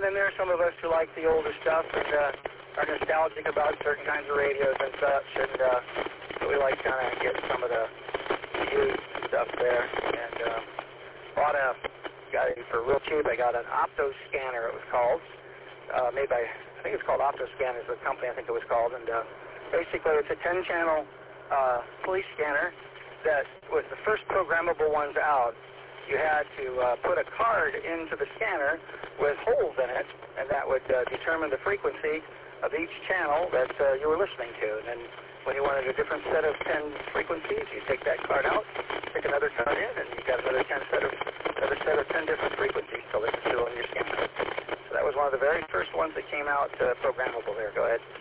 then there are some of us who like the older stuff and are nostalgic about certain kinds of radios and such, and so we like kind of get some of the used stuff there. And got it for real cheap. I got an Opto Scanner, it was called, made by, I think it's called Opto Scanner is the company I think it was called, and basically it's a 10-channel police scanner that was the first programmable ones out. You had to put a card into the scanner with holes in it, and that would determine the frequency of each channel that you were listening to. And then when you wanted a different set of 10 frequencies, you take that card out, stick another card in, and you got another set of 10 different frequencies to listen to on your scanner. So that was one of the very first ones that came out programmable there. Go ahead.